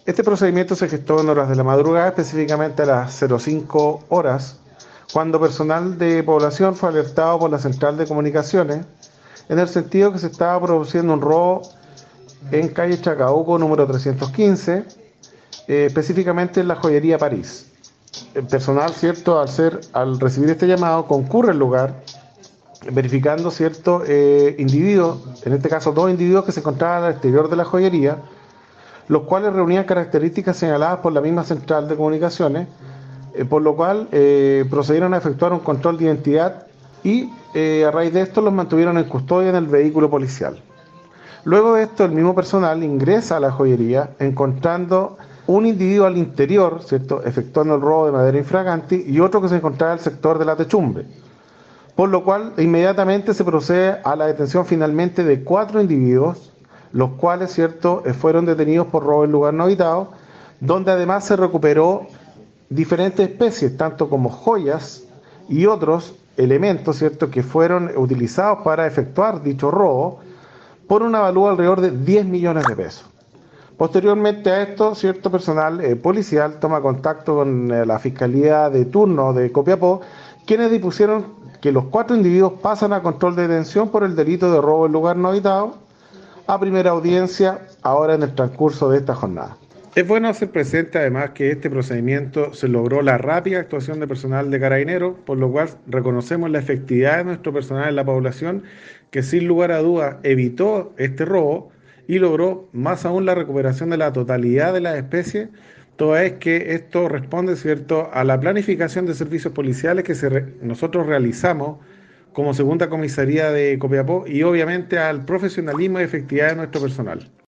Este procedimiento se gestó en horas de la madrugada, específicamente a las 05 horas, cuando personal de población fue alertado por la central de comunicaciones en el sentido que se estaba produciendo un robo en calle Chacabuco número 315, específicamente en la joyería París. El personal, cierto, al recibir este llamado, concurre al lugar, verificando cierto individuos, en este caso dos individuos que se encontraban al exterior de la joyería, los cuales reunían características señaladas por la misma central de comunicaciones, por lo cual procedieron a efectuar un control de identidad y a raíz de esto los mantuvieron en custodia en el vehículo policial. Luego de esto, el mismo personal ingresa a la joyería encontrando un individuo al interior, ¿cierto?, efectuando el robo de madera infraganti y otro que se encontraba en el sector de la techumbre. Por lo cual, inmediatamente se procede a la detención finalmente de 4 individuos, los cuales, ¿cierto?, fueron detenidos por robo en lugar no habitado, donde además se recuperó diferentes especies, tanto como joyas y otros elementos, ¿cierto?, que fueron utilizados para efectuar dicho robo, por una avalúo alrededor de 10 millones de pesos. Posteriormente a esto, cierto personal policial toma contacto con la Fiscalía de turno de Copiapó, quienes dispusieron que los 4 individuos pasan a control de detención por el delito de robo en lugar no habitado a primera audiencia ahora en el transcurso de esta jornada. Es bueno hacer presente además que este procedimiento se logró la rápida actuación de personal de Carabineros, por lo cual reconocemos la efectividad de nuestro personal en la población, que sin lugar a dudas evitó este robo y logró más aún la recuperación de la totalidad de las especies, toda vez que esto responde, ¿cierto?, a la planificación de servicios policiales que nosotros realizamos como segunda comisaría de Copiapó y obviamente al profesionalismo y efectividad de nuestro personal.